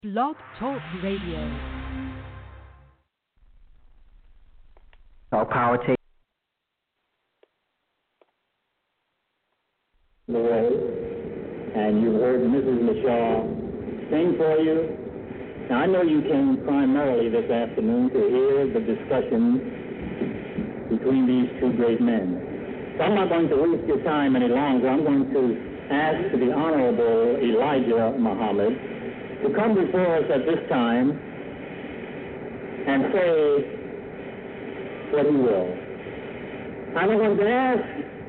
Blog Talk Radio. All power take the way, and you heard Mrs. Michaud sing for you. Now, I know you came primarily this afternoon to hear the discussion between these two great men. So I'm not going to waste your time any longer. I'm going to ask the Honorable Elijah Muhammad to come before us at this time and say what he will. I'm going to ask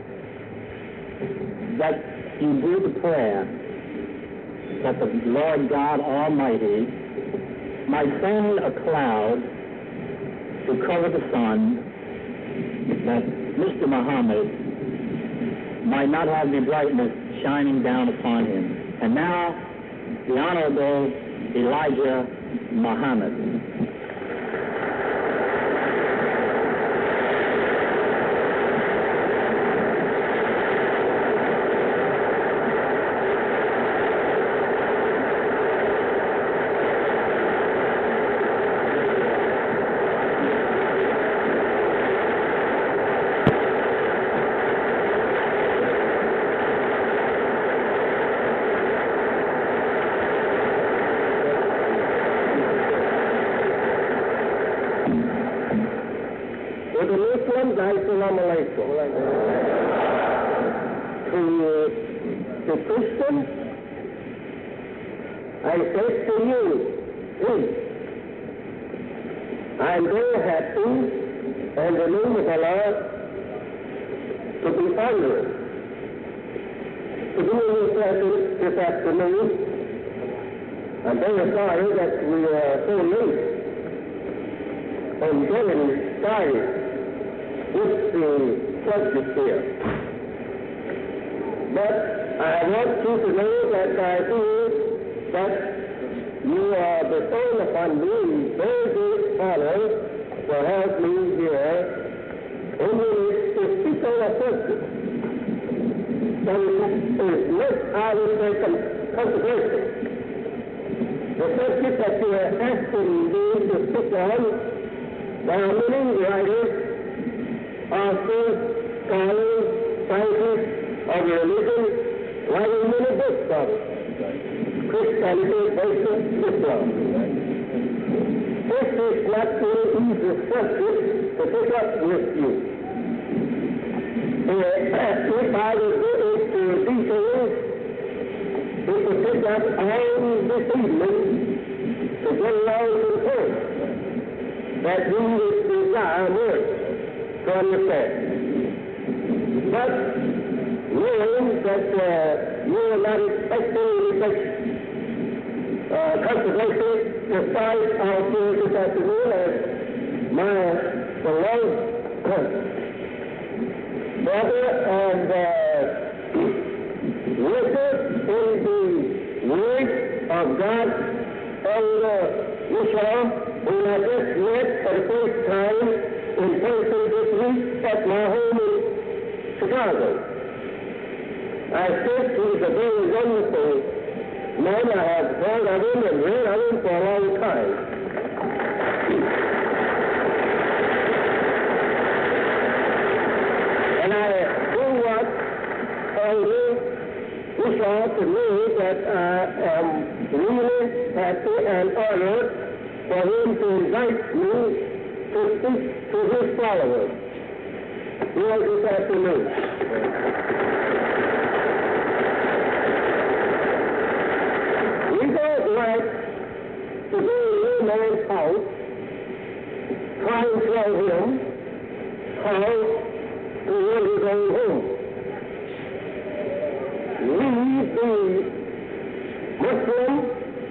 that you do the prayer that the Lord God Almighty might send a cloud to cover the sun, that Mr. Muhammad might not have the brightness shining down upon him. And now, the Honorable Elijah Muhammad. Assalamu alaikum. To Christians, I say to you, please, I am very happy in the name of Allah to be honored to be in your presence this afternoon. I'm very sorry that we are so late on getting started with the subject here. But I want you to know that I feel that you are bestowing upon me very great honor to have me here only to speak on a subject that is not, I would say, controversial. The subject that you are asking me to speak on, there are many writers, authors, scholars, scientists of religion, writing many books on Christianity versus Islam. This is not an easy subject to pick up with you. If I was go into details, it would take up all this evening to get around to the point that we would desire more to understand. But knowing that you are not expecting such controversy despite our here this afternoon as my beloved brother and worker in the Word of God, Elder Michaud, whom I just met for the first time in person this week at my home in Chicago. I think he's a very wonderful man. I have heard of him and read of him for a long time. And I do want Elder Michaud to know that I am really happy and honored for him to invite me to speak to his followers here this afternoon. We don't like to go in a man's house, try and tell him how to run his own home. We, the Muslims,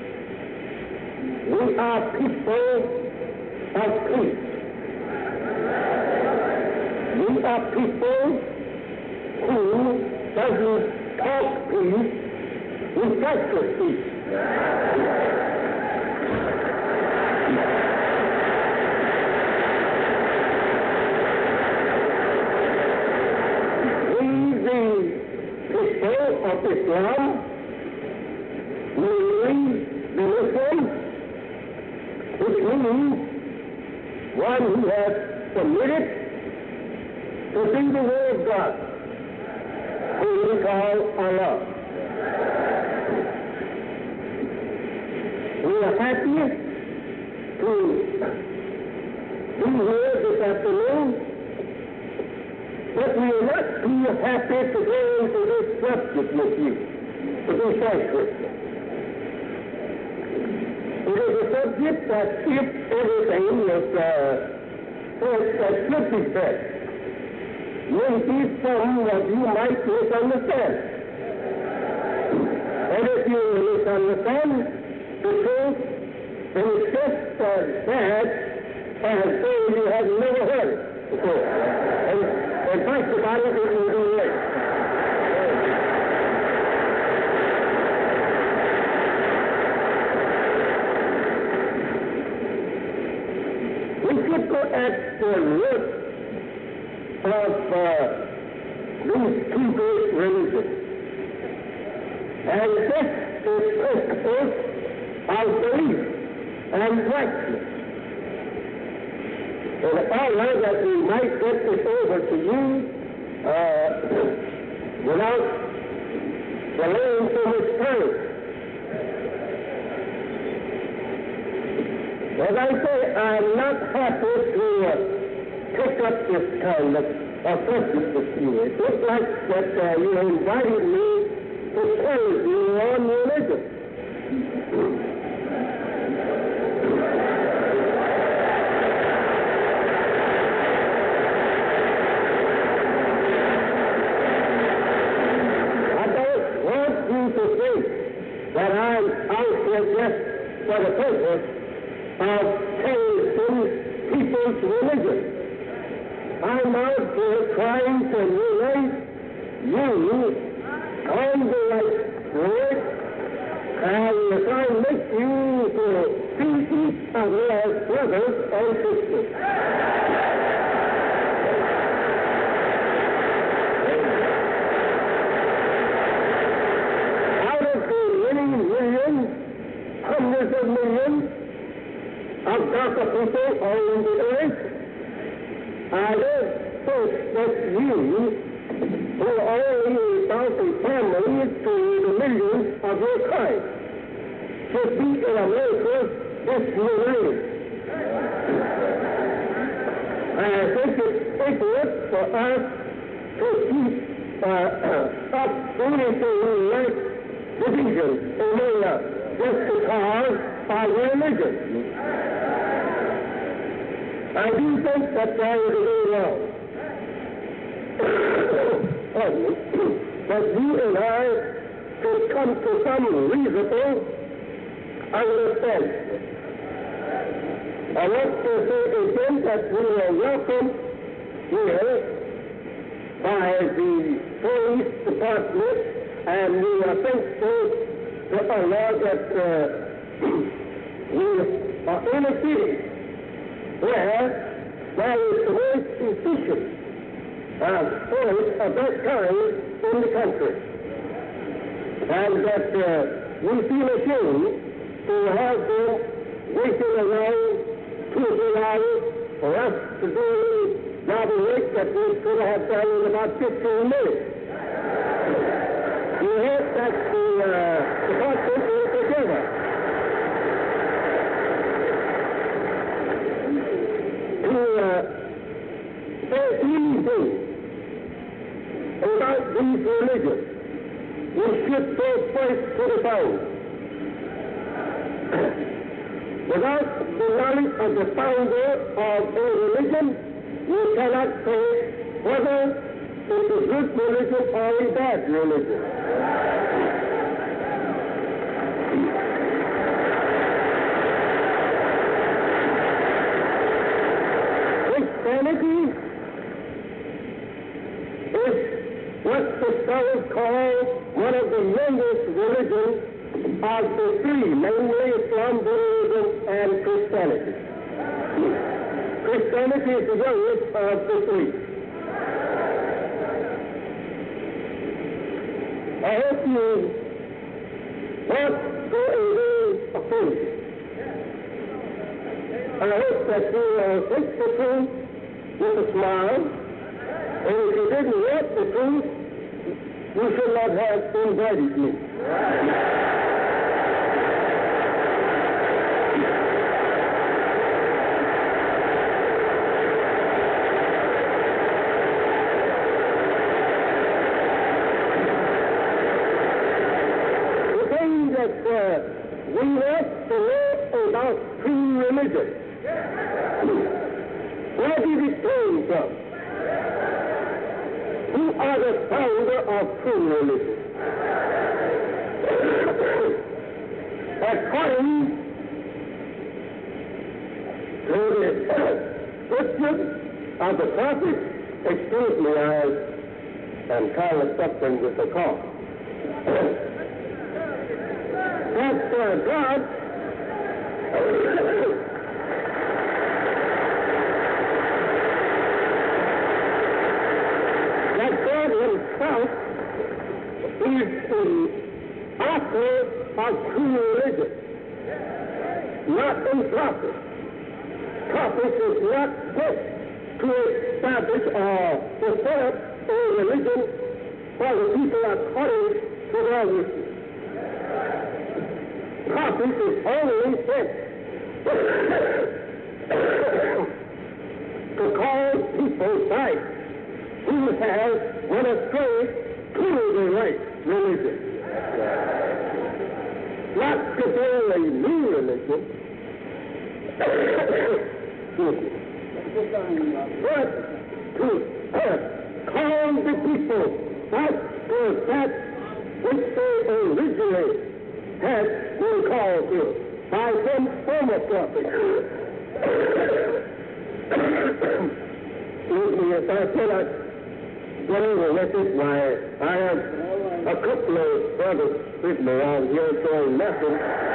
we are people of peace. We are people who doesn't talk peace, we practice peace. We, the people of Islam, we the Muslims, which means one who has submitted to see the will of God, who we call Allah. We are happy to be here this afternoon, but we are not too happy to go into this subject with you, to be frank with you. It is a subject that if everything was that should be said, maybe some of you might misunderstand. And if you misunderstand the truth, then it's just as bad as though you had never heard it before. And think about it, it will be right. We should go at the root of these two great religions. And this is principles of belief and righteousness. And if I were that we might get this over to you without delaying so much time. As I say, I'm not happy to pick up this kind of subject with you. It looks like that you invited me to tell you on religion. I don't want you to think that I'm out here just for the purpose of changing people's religion. I'm out here trying to relate you on the right road and try to make you to see each other as brothers and sisters. Out of the many millions, hundreds of millions of darker people on the earth, I don't think that you, who are only about a family to the millions of your kind, should be in America this united. I think it's ignorant for us to keep up anything like division among us just because of religion. I do think that that is very wrong. That you and I should come to some reasonable understanding. I want to say again that we are welcome here by the police department, and we are thankful to Allah that we are in a city where there is the most efficient police of that kind in the country. And that we feel ashamed to have them waiting around 2 or 3 hours for us to do a job of work that we could have done in about 15 minutes. You heard that the department is together. Say anything about these religions, we should go first to the found. Without the knowledge of the founder of a religion, we cannot say whether it's a good religion or a bad religion. Christianity is what the scholars call one of the youngest religions of the three, namely Islam, Buddhism, and Christianity. Christianity is the youngest of the three. I hope you won't go away offended. hope that you will take the truth with a smile, and if you didn't want the truth, you should not have invited me. We want to know about true religion. Where did it come from? Who are the founder of true religion? According to the scripture of the prophet, excuse me, I am kind of suffering with the cough. That God himself is the author of true religion, not a prophet. Prophet is not sent to establish or to set up a religion for the people according to their wishes. Prophet is only sent to call people back who have went astray to the right religion. Not to build a new religion, but to call the people back to that which they originally had been called to by some former prophet. Excuse me if I cannot get over with it. Why, I have a couple of brothers with me around here doing nothing.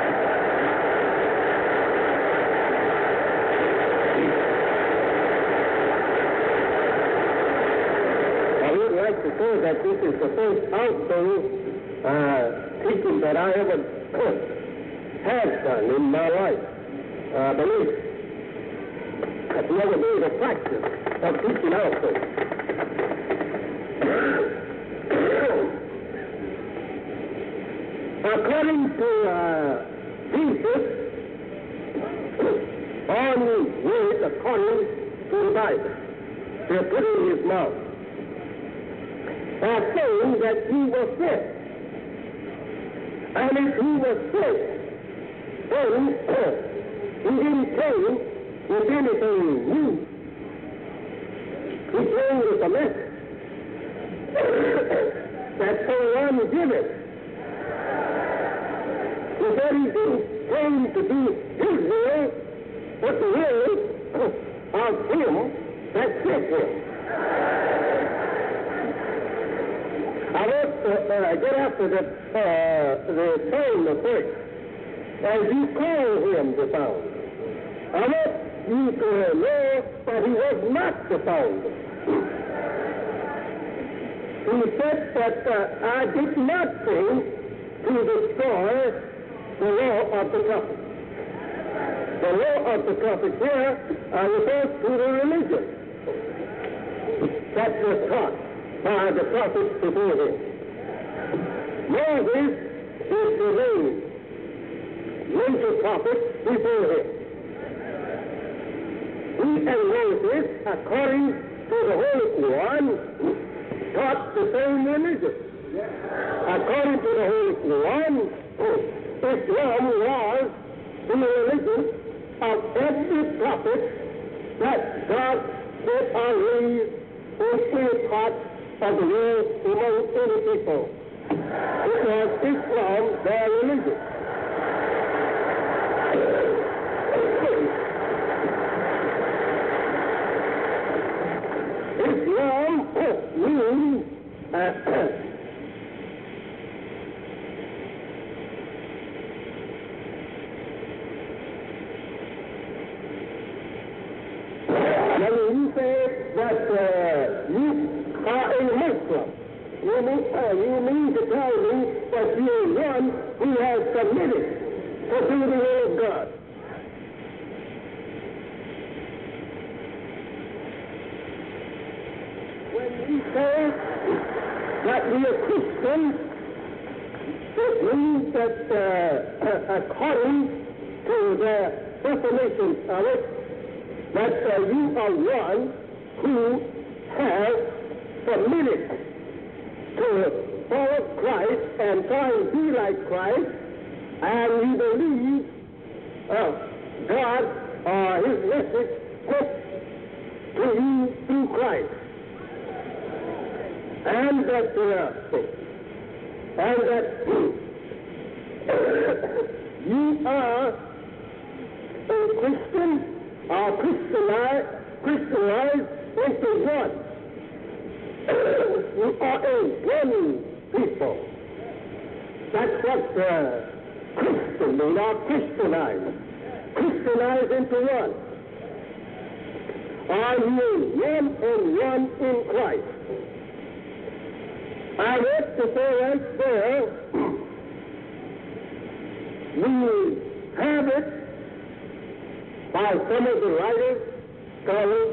I would like to say that this is the first outdoor teaching that I ever have done in my life. Believe it. I've never made a practice of teaching also. According to Jesus, all words according to the Bible, they're put in his mouth, are saying that he was sent. And if he was sent, then he didn't come with anything new. He came with a message that someone given. He said he didn't come to do his will, but the will of him that sent him. I want to get after the tone of first. As you call him the founder, I want you to know that he was not the founder. He said that I did not come to destroy the law of the prophet. The law of the prophet here refers to the religion that was taught by the prophets before him. Moses is the main major prophet before him. He and Moses, according to the Holy One, taught the same religion. According to the Holy One, Islam was the religion of every prophet that God did raise in any part of the world among any people. It was Islam, their religion. Islam means when you say that you are a Muslim, you mean to tell me that you are one who has submitted to do the will of God. say that we are Christians, it means that according to the definition of it, that you are one who has submitted to follow Christ and try and be like Christ, and you believe God or His message spoke to you through Christ. And that you are a Christian or Christianized into one. You are a one people. That's what Christian means, or Christianized. Christianized into one. Are you one and one in Christ? I want to say right there, we have it by some of the writers, scholars,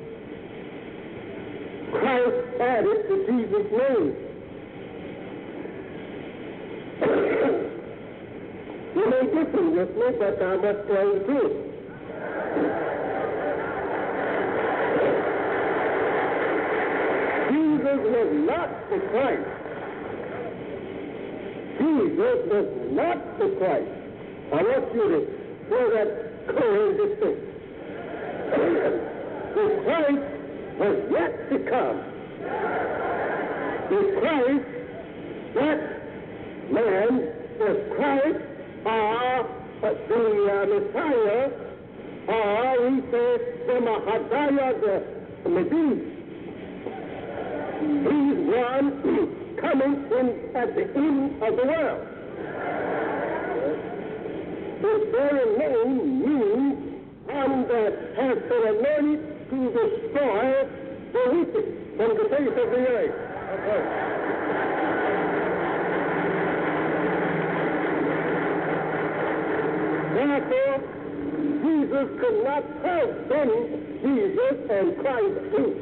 Christ added to Jesus' name. You may differ with me, but I must tell the truth. Jesus was not the Christ. Jesus was not the Christ. I want you to throw that clear in this thing. The Christ was yet to come. The Christ, that man, the Christ, or the Messiah, or we say the Mahadiah, the Messiah. He's one coming in at the end of the world. His very name means one that has been anointed to destroy the wicked from the face of the earth. Therefore, Jesus could not have been Jesus and Christ too,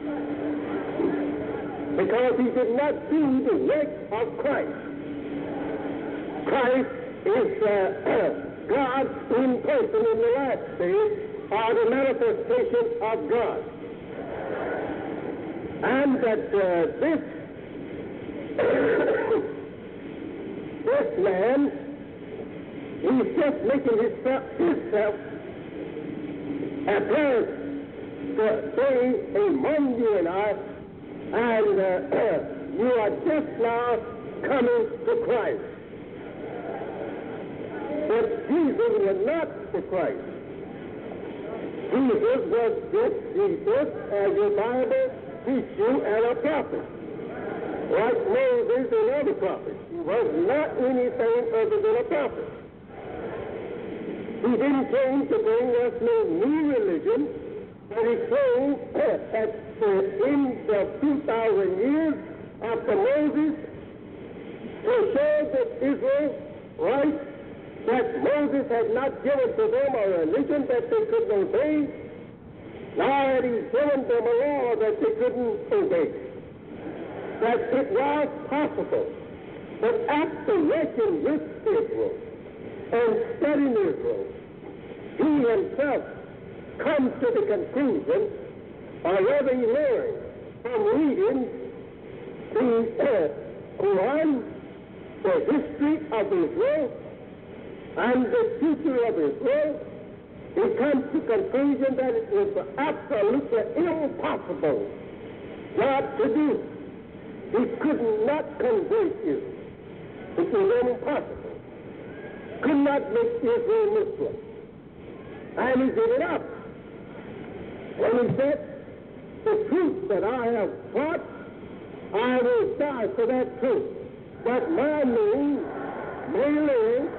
because he did not do the work of Christ. Christ is God in person in the last days, or the manifestation of God. And that this man, he's just making himself appear to say among you and I, and you are just now coming to Christ. But Jesus was not the Christ. Jesus was just Jesus, as your Bible teaches you, and a prophet. Like Moses and other prophets. He was not anything other than a prophet. He didn't come to bring us no new religion, but he came at the end of 2,000 years after Moses to show that Israel right that Moses had not given to them a religion that they couldn't obey, nor had he given them a law that they couldn't obey. That it was possible, but after working with Israel and studying Israel, he himself comes to the conclusion, or rather he learned from reading the history of Israel and the future of Israel. He comes to the conclusion that it was absolutely impossible God to do. He could not convert you. It was impossible. Could not make Israel Muslim. And he gave it up. And he said, the truth that I have taught, I will die for that truth. But my name may live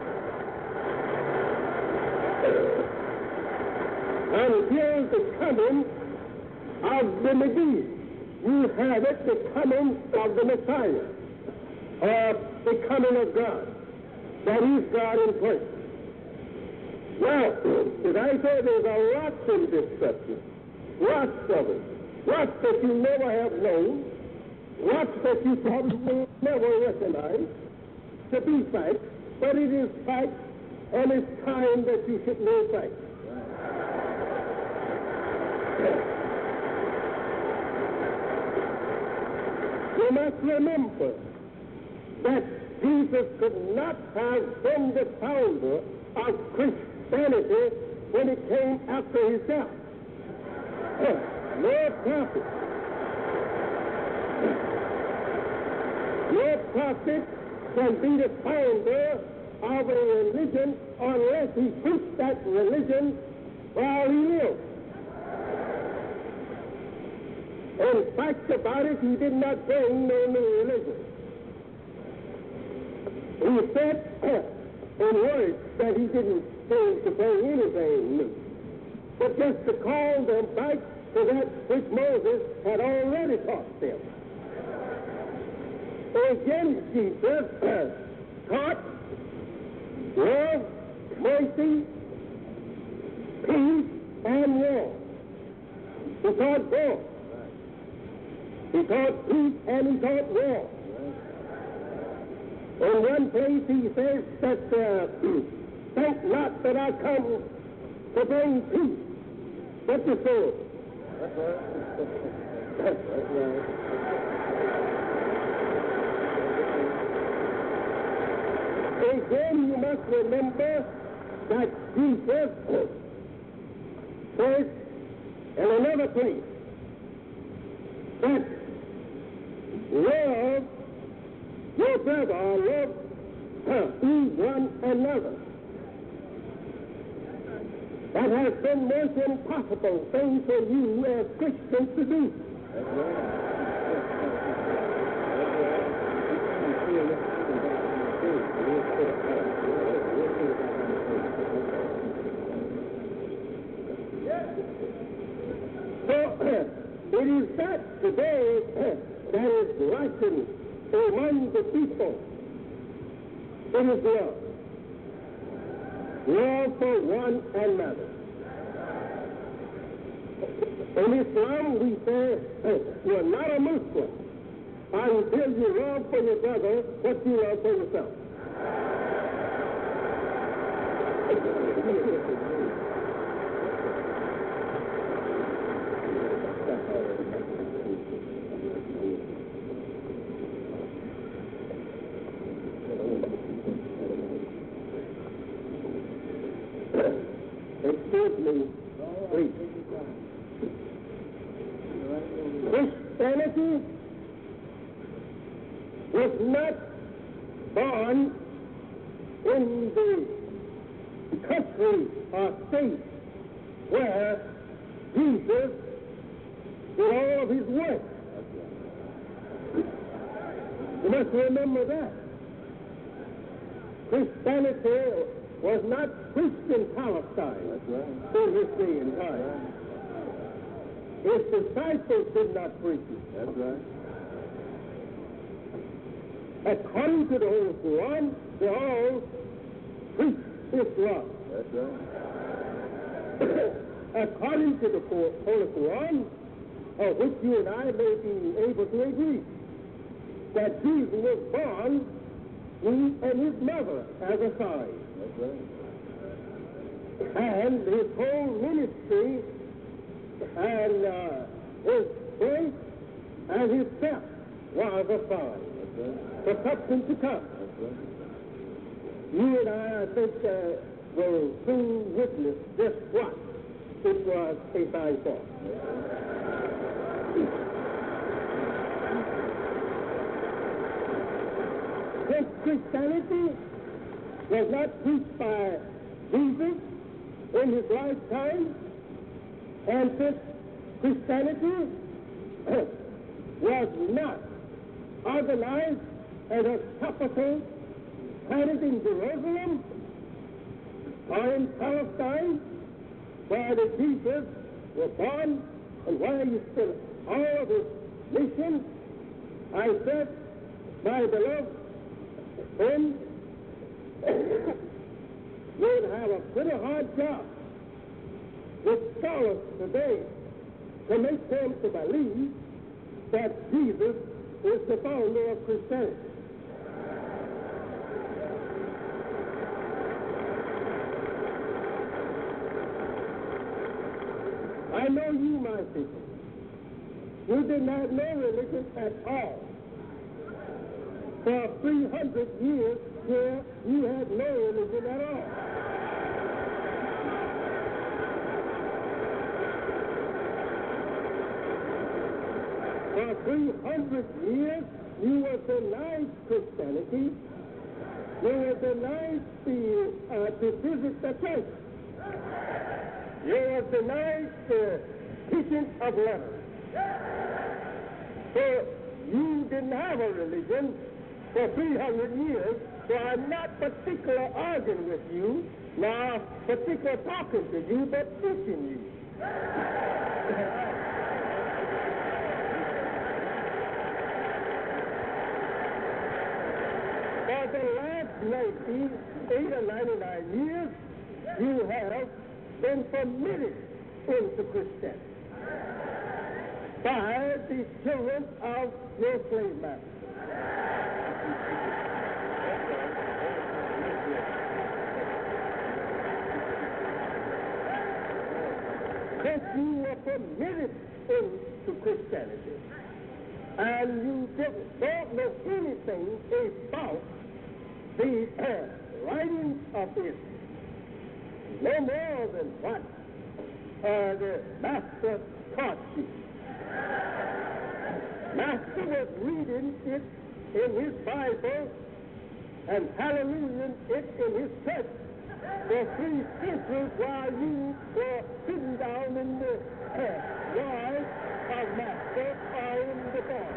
until the coming of the Messiah. You have it, the coming of the Messiah, or the coming of God. That is God in person. Now, as I say, there's a lot in this subject. Lots of it. Lots that you never have known, lots that you probably never recognize to be facts, but it is fact, and it's time that you should know facts. You must remember that Jesus could not have been the founder of Christianity when it came after his death. No prophet. No prophet can be the founder of a religion unless he preached that religion while he lived. In fact about it, he did not bring no new religion. He said in words that he didn't seem to bring anything new, but just to call them back to that which Moses had already taught them. Again, Jesus taught love, mercy, peace, and war. He taught both. He taught peace and he taught war. In one place he says that, think not that I come to bring peace, but the sword. That's right. That's right. Again, you must remember that Jesus says in another place that love your brother, or love one another. That has been most impossible thing for you as Christians to do. So, it is that today that is lacking among the people. It is love. Love for one another. In Islam, we say, you're not a Muslim until you love for your brother what you love for yourself. Excuse me, please. Christianity was not born in the country or state where Jesus did all of his work. You must remember that. Christianity was not preached in Palestine in his day and time. His disciples did not preach it. That's right. According to the Holy Quran, they all preach Islam. That's right. According to the Holy Quran, of which you and I may be able to agree, that Jesus was born, he and his mother, as a sign. That's right. And his whole ministry and his birth and his death was a sign. That's right. For something to come. That's right. You and I think, will soon witness just what it was a sign for. Since Christianity was not preached by Jesus in his lifetime, and since Christianity was not organized as a capital planted in Jerusalem or in Palestine, where the Jesus was born and where he spent all of his mission, I said, my beloved friends, you'd have a pretty hard job with scholars today to make them to believe that Jesus is the founder of Christianity. I know you, my people. You did not know religion at all. For 300 years here, you had no religion at all. For 300 years, you were denied Christianity. You were denied to visit the church. You were denied the teaching of letters. So you didn't have a religion for 300 years, so I'm not particularly arguing with you, nor particularly talking to you, but teaching you. For the last 98 or 99 years, you have been permitted into Christianity by the children of your slave master. Since you were permitted into Christianity, and you don't know anything about the writings of it, no more than what the master taught you. Master was reading it in his Bible and hallelujah it in his church for 3 centuries while you were sitting down in the yard of Master or in the bar.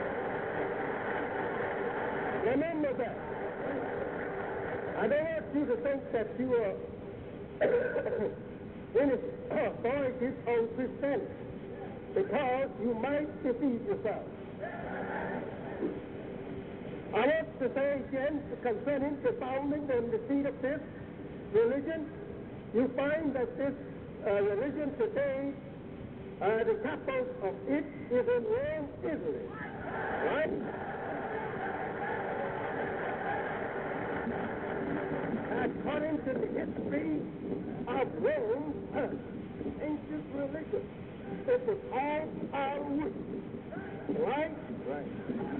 Remember that. I don't want you to think that you are in authority on Christianity, because you might defeat yourself. I want to say again concerning the founding and the seed of this religion, you find that this religion today, the capital of it is in Rome, Italy. Right? According to the history of Rome, ancient religion, it was all our worship. Right? Right.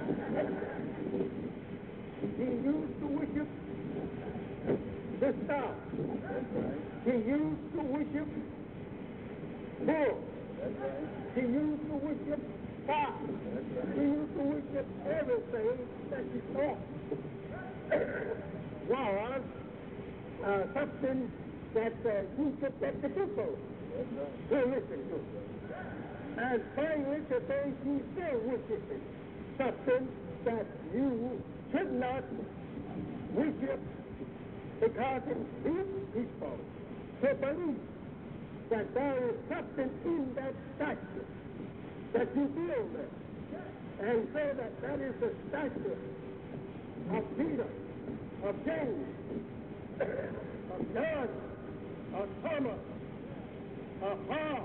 He used to worship the star. He used to worship bull. He used to worship fire. He used to worship everything that he saw. Was something that he could get the people to listen to. And finally today he's still worshiping something that you should not worship, because it leads people to believe that there is something in that statue that you build there, and say that that is the statue of Peter, of James, of John, of Thomas, of Paul,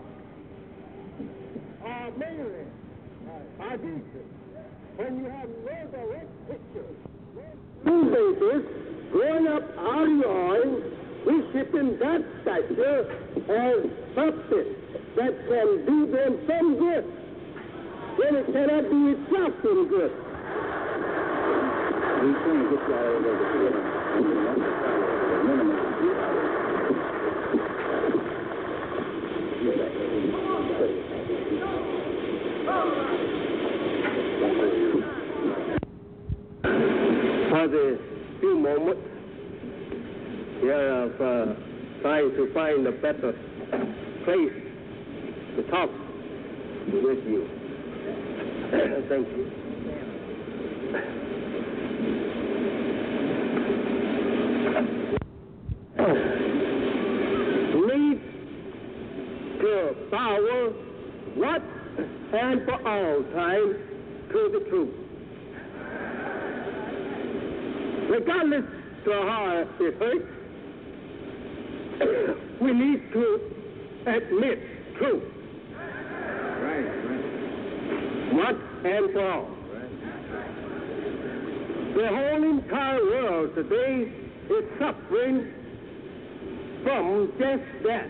of Mary, of Jesus. When you have no direct pictures, two babies growing up out of yours, worshiping that statue as something that can do them some good, then it cannot do itself some good. We're trying to get you out of there. For the few moments here of trying to find a better place to talk with you. Thank you. Lead to power, what and for all time, to the truth. Regardless to how it hurts, we need to admit truth. Right. What and for all. Right. The whole entire world today is suffering from just that.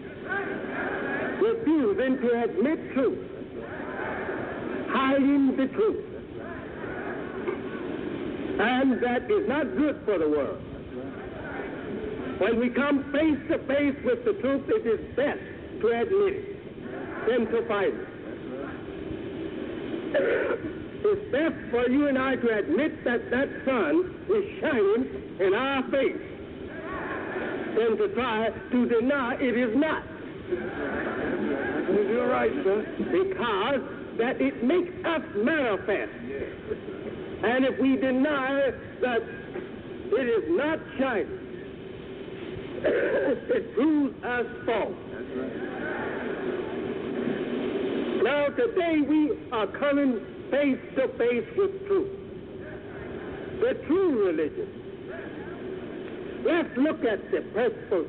Refusing to admit truth. Hiding the truth. And that is not good for the world. When we come face to face with the truth, it is best to admit it than to fight it. It's best for you and I to admit that that sun is shining in our face than to try to deny it is not. You're right, sir. Because that it makes us manifest. And if we deny that it is not shining, it proves us false. Now today we are coming face to face with truth. The true religion. Let's look at the principles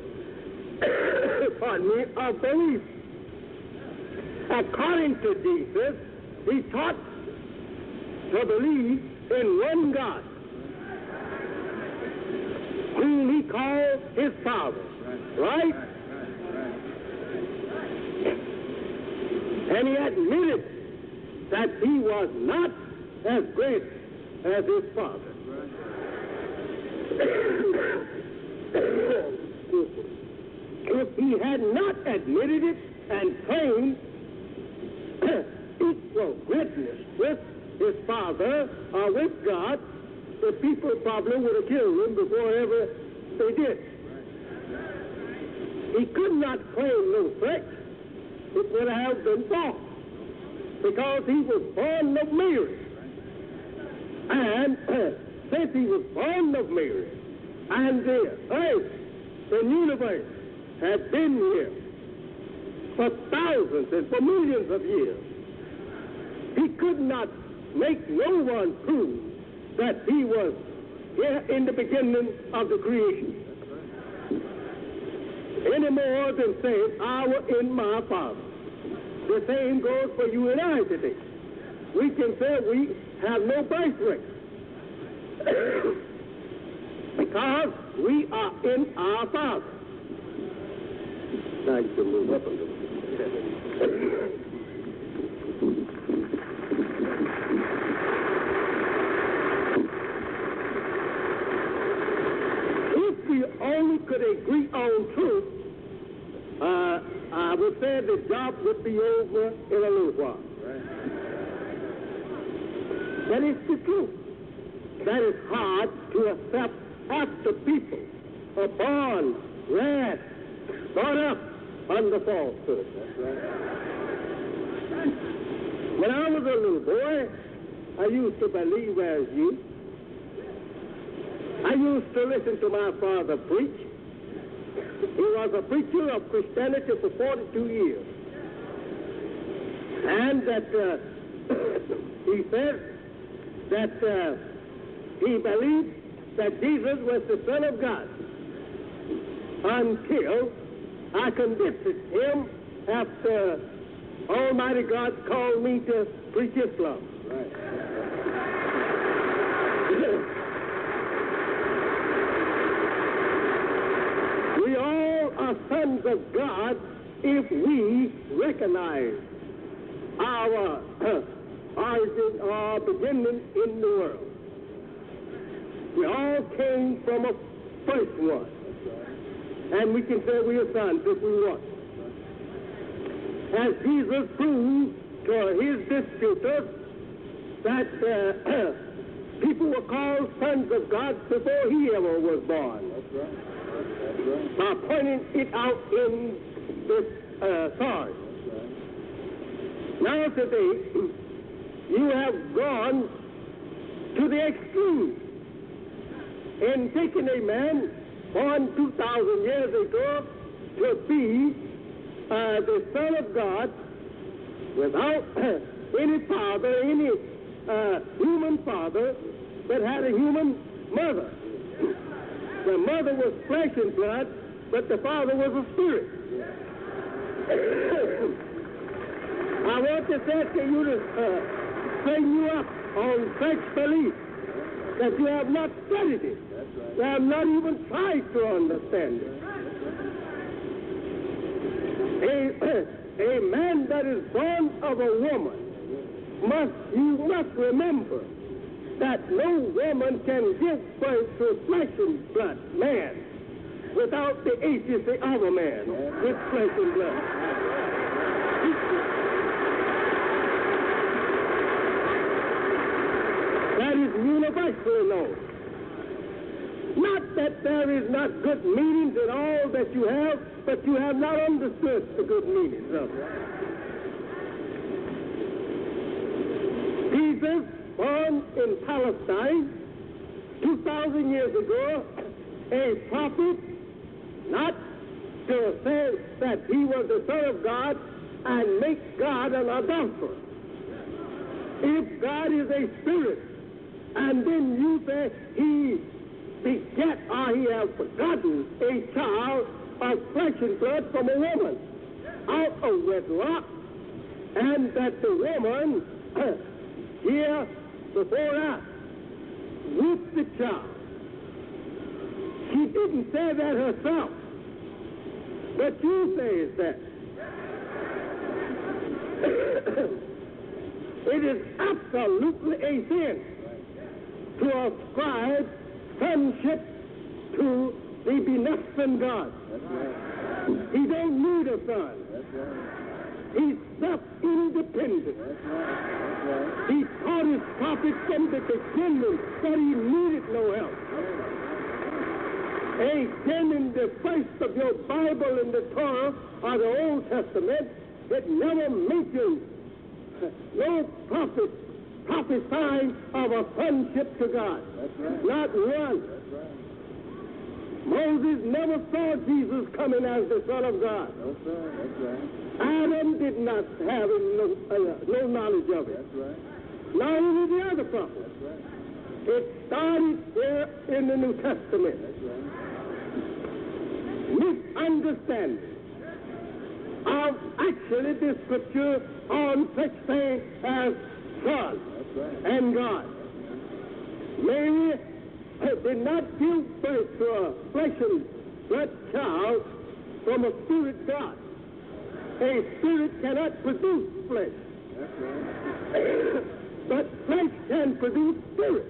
of belief. According to Jesus, he taught to believe in one God, whom he called his Father, right? And he admitted that he was not as great as his Father. If he had not admitted it and claimed equal greatness with his Father or with God, the people probably would have killed him before ever they did. He could not claim no threat. It would have been false, because he was born of Mary. And since he was born of Mary, and the earth, the universe, had been here for thousands and for millions of years, he could not make no one prove that he was here in the beginning of the creation. Any more than saying, I was in my Father. The same goes for you and I today. We can say we have no birthright because we are in our Father. Now you can move up a little. If we only could agree on truth, I would say the job would be over in a little while. Right. But it's the truth. That is hard to accept after people are born, raised, brought up under falsehood. That's right. When I was a little boy, I used to believe as you. I used to listen to my father preach. He was a preacher of Christianity for 42 years. And that he said that he believed that Jesus was the Son of God until I convinced him after Almighty God called me to preach Islam. Right. We all are sons of God if we recognize our origin or beginning in the world. We all came from a first one. And we can say we are sons if we want. As Jesus proved to his disputers that people were called sons of God before he ever was born. That's right. By pointing it out in this story. Now today, you have gone to the extreme in taking a man born 2,000 years ago to be the Son of God without any father, any human father, but had a human mother. The mother was flesh and blood, but the father was a spirit. I want to say to you to bring you up on such belief that you have not studied it. You have not even tried to understand it. A man that is born of a woman you must remember that no woman can give birth to a flesh and blood man without the agency of a man with flesh and blood. That is universally known. Not that there is not good meanings in all that you have, but you have not understood the good meanings of it. Jesus, born in Palestine 2,000 years ago, a prophet, not to say that he was the Son of God and make God an adulterer. If God is a spirit, and then you say he beget or he has begotten a child of flesh and blood from a woman out of wedlock, and that the woman here before us with the child, she didn't say that herself, but you say that. It is absolutely a sin to ascribe sonship to the beneficent God. He don't need a son. He's self-independent. He taught his prophets from the beginning that he needed no help. Again, in the first of your Bible in the Torah or the Old Testament, it never mentions no prophet prophesying of a sonship to God. Not one. Moses never saw Jesus coming as the Son of God. Adam did not have no knowledge of it. Neither did the other prophets. It started there in the New Testament. Misunderstanding of actually the scripture on such thing as Son and God. Mary did not give birth to a flesh and blood child from a spirit God. A spirit cannot produce flesh. But flesh can produce spirit.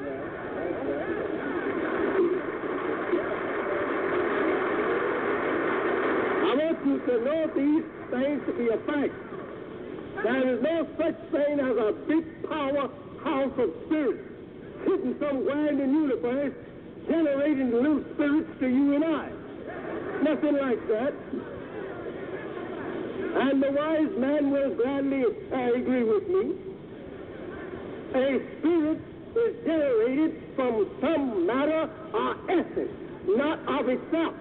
I want you to know these things to be a fact. There is no such thing as a big powerhouse of spirits sitting somewhere in the universe generating little spirits to you and I. Nothing like that. And the wise man will gladly agree with me. A spirit is generated from some matter or essence, not of itself.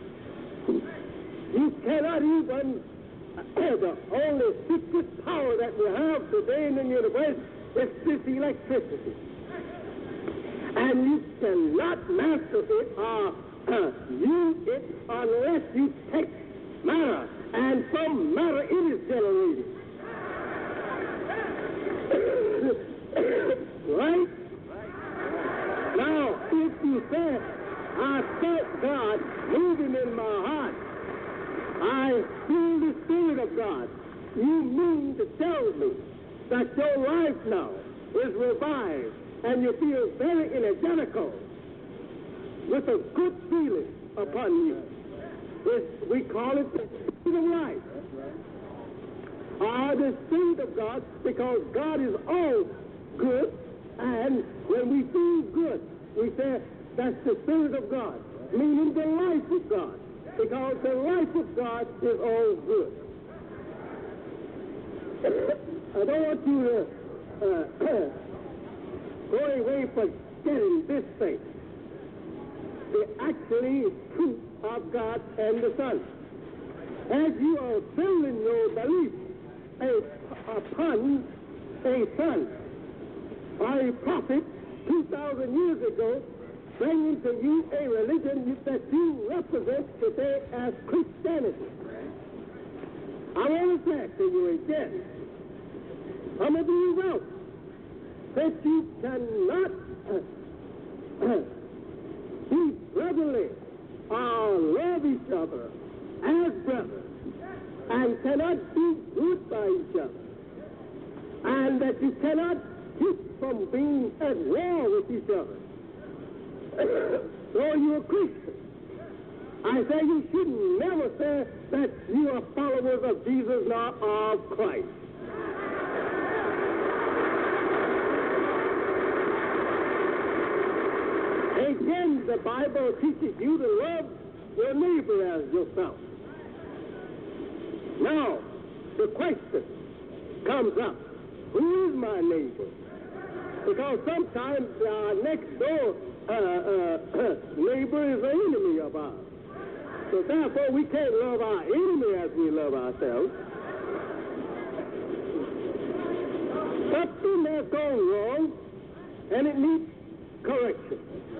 You cannot even, the only secret power that we have today in the universe is this electricity. And you cannot master it or use it unless you take matter, and from matter it is generated. Right? Now, if you say, I felt God moving in my heart, I feel the Spirit of God, you mean to tell me that your life now is revived and you feel very energetical with a good feeling upon you. We call it the Spirit of life. Or the Spirit of God, because God is all good, and when we feel good, we say that's the Spirit of God, meaning the life of God, because the life of God is all good. I don't want you to go away from getting this thing. The actually truth of God and the Son. As you are building your belief upon a Son or a prophet 2,000 years ago, bringing to you a religion that you represent today as Christianity. I want to say to you again, some of you know that you cannot be brotherly or love each other as brothers and cannot be good by each other, and that you cannot keep from being at war with each other. So you're a Christian. I say you should never say that you are followers of Jesus nor of Christ. Again, the Bible teaches you to love your neighbor as yourself. Now, the question comes up, who is my neighbor? Because sometimes our next door neighbor is an enemy of ours. So therefore, we can't love our enemy as we love ourselves. Something has gone wrong, and it needs correction.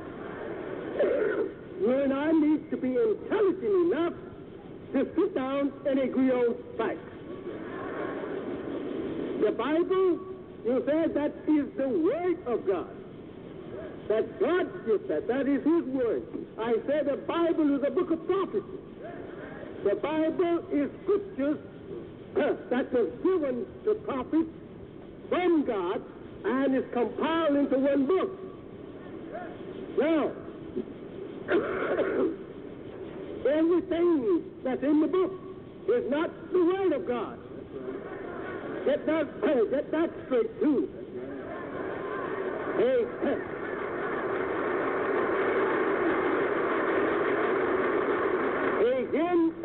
You and I need to be intelligent enough to sit down and agree on facts. The Bible, you said, that is the Word of God. That God gives that is His Word. I said the Bible is a book of prophecy. The Bible is scriptures that was given to prophets from God and is compiled into one book. Now, everything that's in the book is not the Word of God. Get that straight too. Again,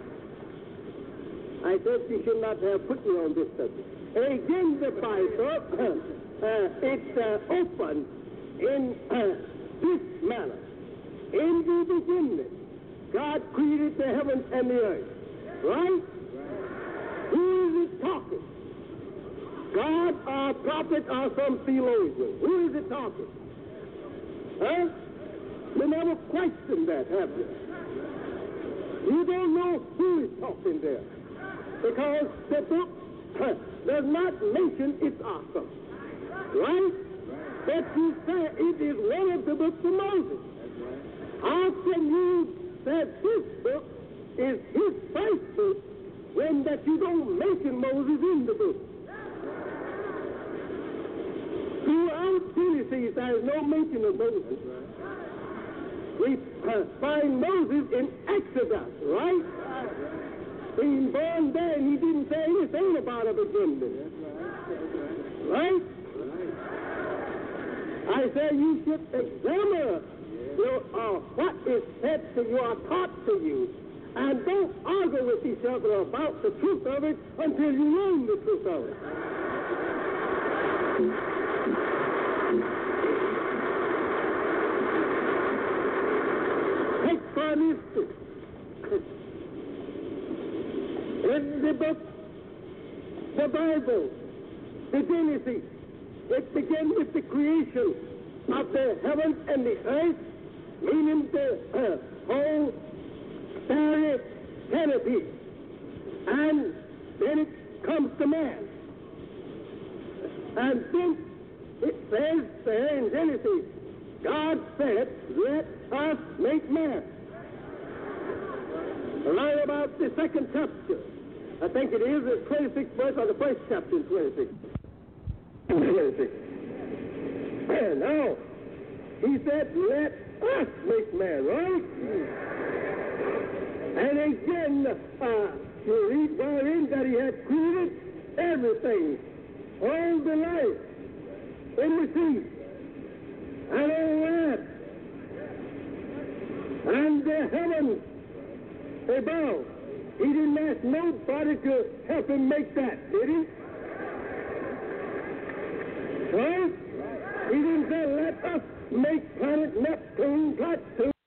I said you should not have put me on this subject. Again, the Bible, it's open in this manner. In the beginning, God created the heavens and the earth. Right? Who is it talking? God, or prophet, or some theologian? Who is it talking? Huh? You never questioned that, have you? You don't know who is talking there. Because the book does not mention its author. Right? But you say it is one of the books of Moses. How can you say this book is his first book when that you don't mention Moses in the book? Throughout Genesis, there is no mention of Moses. We find Moses in Exodus, right? Being born there, and he didn't say anything about a beginning. Right? I say you should examine what is said to you or taught to you, and don't argue with each other about the truth of it until you learn the truth of it. Take for instance, in the book, the Bible, the Genesis, it begins with the creation of the heavens and the earth, meaning the whole starry canopy. And then it comes to man. And then it says there in Genesis, God said, let us make man. Right about the second chapter, I think it is the 26th verse of the first chapter in 26. And now, he said, let us make man, right? And again, you read therein that he had created everything, all the life in the sea, and all that, and the heavens above. He didn't ask nobody to help him make that, did he? Right? He didn't say, let us make planet Neptune, Pluto,